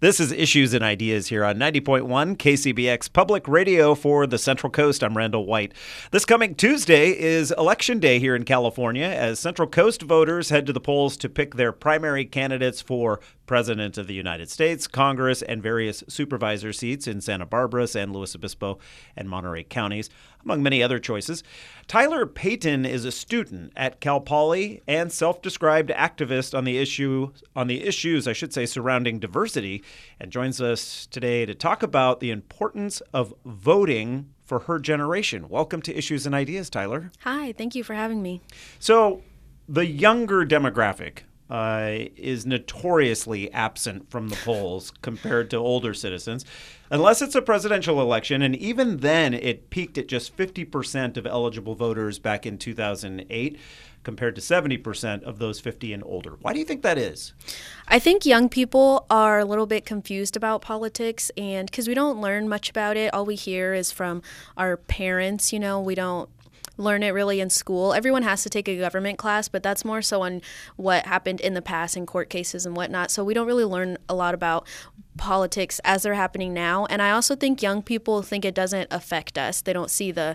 This is Issues and Ideas here on 90.1 KCBX Public Radio for the Central Coast. I'm Randall White. This coming Tuesday is Election Day here in California as Central Coast voters head to the polls to pick their primary candidates for President of the United States, Congress, and various supervisor seats in Santa Barbara, San Luis Obispo, and Monterey counties, among many other choices. Tyler Payton is a student at Cal Poly and self-described activist on the issues surrounding diversity, and joins us today to talk about the importance of voting for her generation. Welcome to Issues and Ideas, Tyler. Hi, thank you for having me. So, the younger demographic is notoriously absent from the polls compared to older citizens, unless it's a presidential election. And even then, it peaked at just 50% of eligible voters back in 2008, compared to 70% of those 50 and older. Why do you think that is? I think young people are a little bit confused about politics, and because we don't learn much about it. All we hear is from our parents. We don't learn it really in school. Everyone has to take a government class, but that's more so on what happened in the past in court cases and whatnot. So we don't really learn a lot about politics as they're happening now. And I also think young people think it doesn't affect us. They don't see the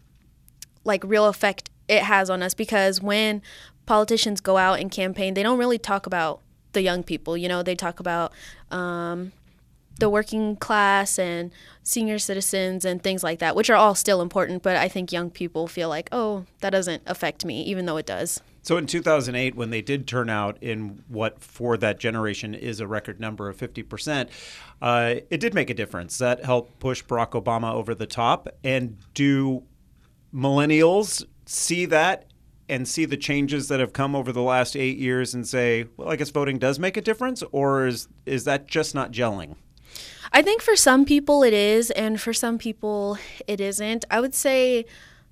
real effect it has on us, because when politicians go out and campaign, they don't really talk about the young people. They talk about the working class and senior citizens and things like that, which are all still important. But I think young people feel like, oh, that doesn't affect me, even though it does. So in 2008, when they did turn out in what for that generation is a record number of 50%, it did make a difference. That helped push Barack Obama over the top. And do millennials see that and see the changes that have come over the last 8 years and say, well, I guess voting does make a difference? Or is that just not gelling? I think for some people it is, and for some people it isn't. I would say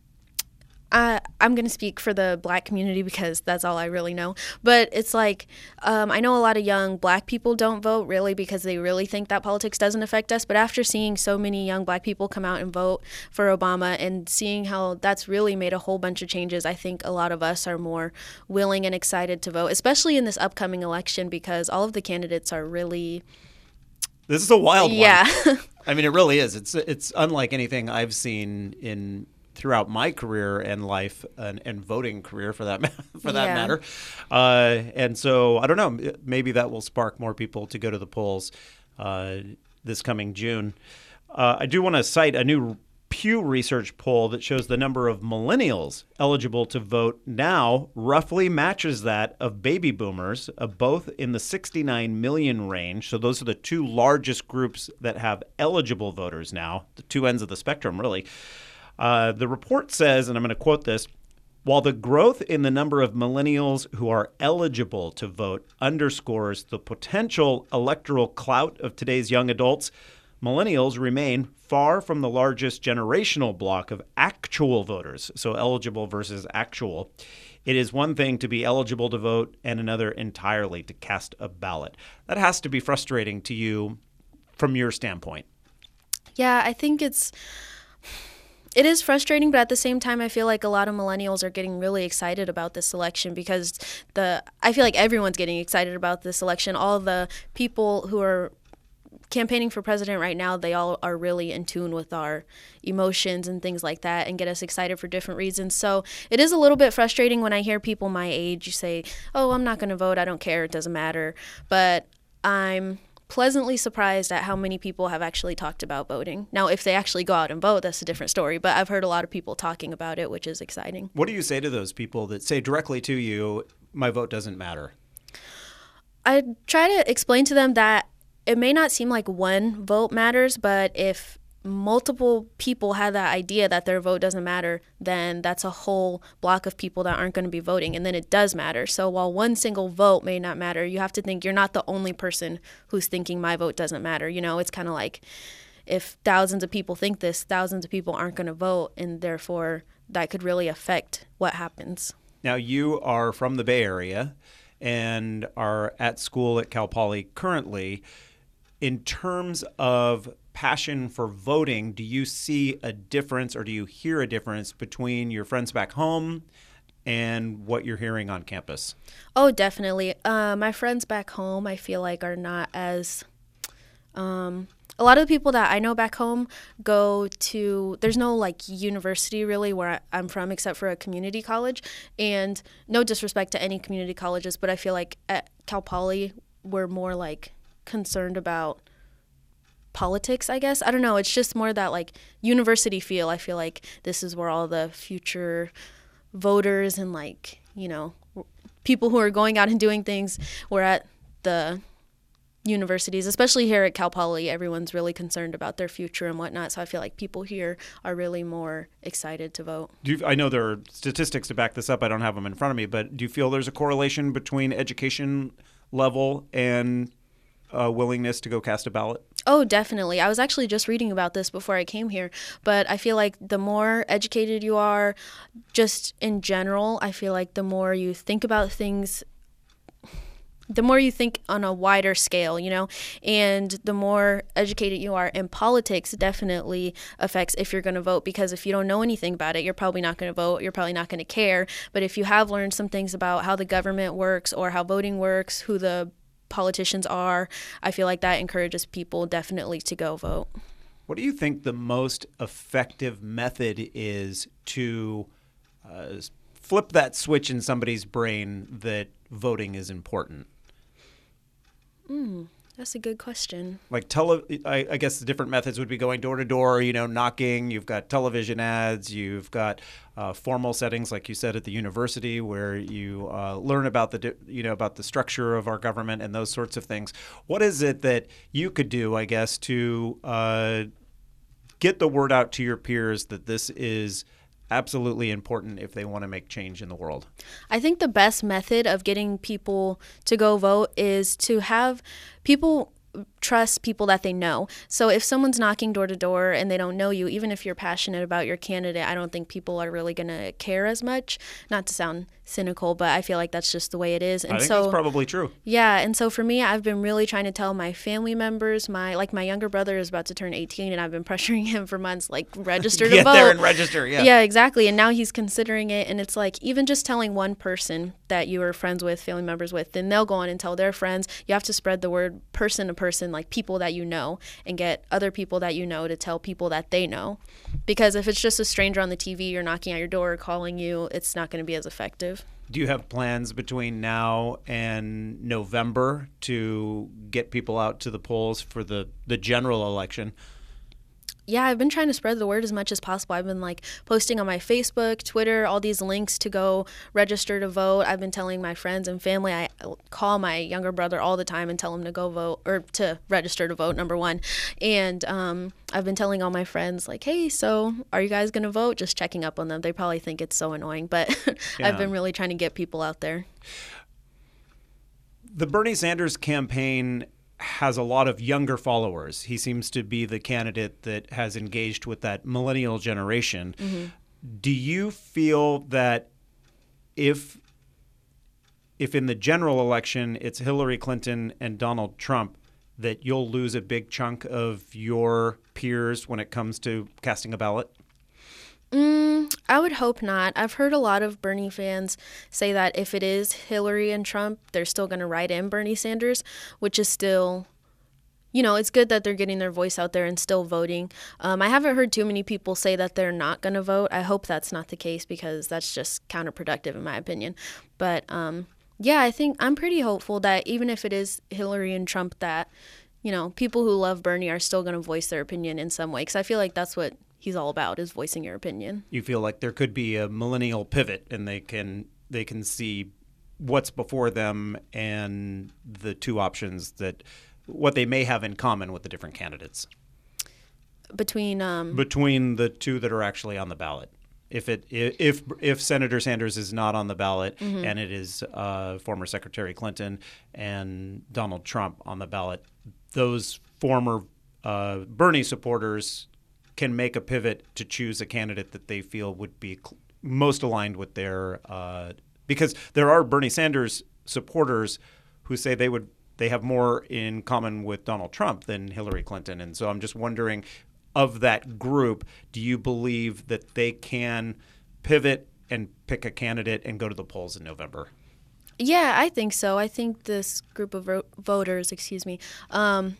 I'm going to speak for the Black community because that's all I really know. But it's I know a lot of young Black people don't vote really because they really think that politics doesn't affect us. But after seeing so many young Black people come out and vote for Obama and seeing how that's really made a whole bunch of changes, I think a lot of us are more willing and excited to vote, especially in this upcoming election, because all of the candidates are really... This is a wild one. Yeah. I mean, it really is. It's unlike anything I've seen throughout my career and life and voting career for that matter. And so I don't know. Maybe that will spark more people to go to the polls this coming June. I do want to cite a new Pew Research poll that shows the number of millennials eligible to vote now roughly matches that of baby boomers, both in the 69 million range. So those are the two largest groups that have eligible voters now, the two ends of the spectrum, really. The report says, and I'm going to quote this, while the growth in the number of millennials who are eligible to vote underscores the potential electoral clout of today's young adults, millennials remain far from the largest generational block of actual voters, so eligible versus actual. It is one thing to be eligible to vote and another entirely to cast a ballot. That has to be frustrating to you from your standpoint. Yeah, I think it is frustrating, but at the same time, I feel like a lot of millennials are getting really excited about this election because I feel like everyone's getting excited about this election. All the people who are campaigning for president right now, they all are really in tune with our emotions and things like that and get us excited for different reasons. So it is a little bit frustrating when I hear people my age say, oh, I'm not going to vote. I don't care. It doesn't matter. But I'm pleasantly surprised at how many people have actually talked about voting. Now, if they actually go out and vote, that's a different story. But I've heard a lot of people talking about it, which is exciting. What do you say to those people that say directly to you, my vote doesn't matter? I try to explain to them that it may not seem like one vote matters, but if multiple people have that idea that their vote doesn't matter, then that's a whole block of people that aren't going to be voting, and then it does matter. So while one single vote may not matter, you have to think you're not the only person who's thinking my vote doesn't matter. It's kind of like if thousands of people think this, thousands of people aren't going to vote, and therefore that could really affect what happens. Now, you are from the Bay Area and are at school at Cal Poly currently. In terms of passion for voting, do you see a difference or do you hear a difference between your friends back home and what you're hearing on campus? Oh, definitely. My friends back home, I feel like, are not as A lot of the people that I know back home go to, there's no like university really where I'm from except for a community college. And no disrespect to any community colleges, but I feel like at Cal Poly, we're more like concerned about politics, I guess. I don't know. It's just more that like university feel. I feel like this is where all the future voters and like, people who are going out and doing things, we're at the universities, especially here at Cal Poly, everyone's really concerned about their future and whatnot. So I feel like people here are really more excited to vote. I know there are statistics to back this up. I don't have them in front of me, but do you feel there's a correlation between education level and willingness to go cast a ballot? Oh, definitely. I was actually just reading about this before I came here, but I feel like the more educated you are, just in general, I feel like the more you think about things, the more you think on a wider scale, and the more educated you are in politics definitely affects if you're going to vote, because if you don't know anything about it, you're probably not going to vote. You're probably not going to care. But if you have learned some things about how the government works or how voting works, who the politicians are, I feel like that encourages people definitely to go vote. What do you think the most effective method is to flip that switch in somebody's brain that voting is important? That's a good question. Like I guess the different methods would be going door to door, knocking. You've got television ads. You've got formal settings, like you said, at the university, where you learn about about the structure of our government and those sorts of things. What is it that you could do, I guess, to get the word out to your peers that this is absolutely important if they want to make change in the world? I think the best method of getting people to go vote is to have people trust people that they know. So if someone's knocking door to door and they don't know you, even if you're passionate about your candidate, I don't think people are really going to care as much. Not to sound cynical, but I feel like that's just the way it is. And I think that's probably true. Yeah, and so for me, I've been really trying to tell my family members, my younger brother is about to turn 18, and I've been pressuring him for months, like, register to vote. Get there and register, yeah. Yeah, exactly, and now he's considering it, and it's like, even just telling one person that you are friends with, family members with, then they'll go on and tell their friends. You have to spread the word person to person, like people that you know, and get other people that you know to tell people that they know. Because if it's just a stranger on the TV or knocking at your door or calling you, it's not going to be as effective. Do you have plans between now and November to get people out to the polls for the general election? Yeah, I've been trying to spread the word as much as possible. I've been posting on my Facebook, Twitter, all these links to go register to vote. I've been telling my friends and family. I call my younger brother all the time and tell him to go vote, or to register to vote, number one. And I've been telling all my friends, like, hey, so are you guys going to vote? Just checking up on them. They probably think it's so annoying, but yeah. I've been really trying to get people out there. The Bernie Sanders campaign has a lot of younger followers. He seems to be the candidate that has engaged with that millennial generation. Mm-hmm. Do you feel that if in the general election it's Hillary Clinton and Donald Trump, that you'll lose a big chunk of your peers when it comes to casting a ballot? I would hope not. I've heard a lot of Bernie fans say that if it is Hillary and Trump, they're still going to write in Bernie Sanders, which is still, it's good that they're getting their voice out there and still voting. I haven't heard too many people say that they're not going to vote. I hope that's not the case, because that's just counterproductive in my opinion. But yeah, I think I'm pretty hopeful that even if it is Hillary and Trump, that, people who love Bernie are still going to voice their opinion in some way, because I feel like that's what he's all about, is voicing your opinion. You feel like there could be a millennial pivot, and they can see what's before them and the two options, that what they may have in common with the different candidates between the two that are actually on the ballot. If Senator Sanders is not on the ballot, mm-hmm. and it is former Secretary Clinton and Donald Trump on the ballot, those former Bernie supporters can make a pivot to choose a candidate that they feel would be most aligned with their because there are Bernie Sanders supporters who say they have more in common with Donald Trump than Hillary Clinton. And so I'm just wondering, of that group, do you believe that they can pivot and pick a candidate and go to the polls in November? Yeah, I think so. I think this group of voters,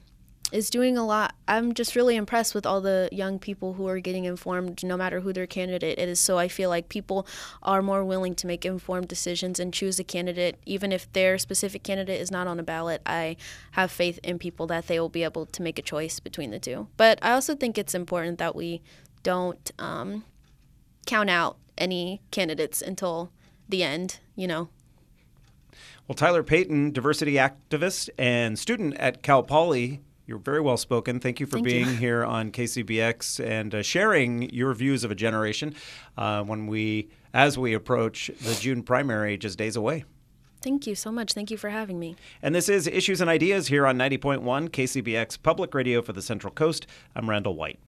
is doing a lot. I'm just really impressed with all the young people who are getting informed, no matter who their candidate is. So I feel like people are more willing to make informed decisions and choose a candidate, even if their specific candidate is not on a ballot. I have faith in people that they will be able to make a choice between the two. But I also think it's important that we don't count out any candidates until the end, Well, Tyler Payton, diversity activist and student at Cal Poly, you're very well spoken. Thank you for being here on KCBX and sharing your views of a generation as we approach the June primary just days away. Thank you so much. Thank you for having me. And this is Issues and Ideas here on 90.1 KCBX Public Radio for the Central Coast. I'm Randall White.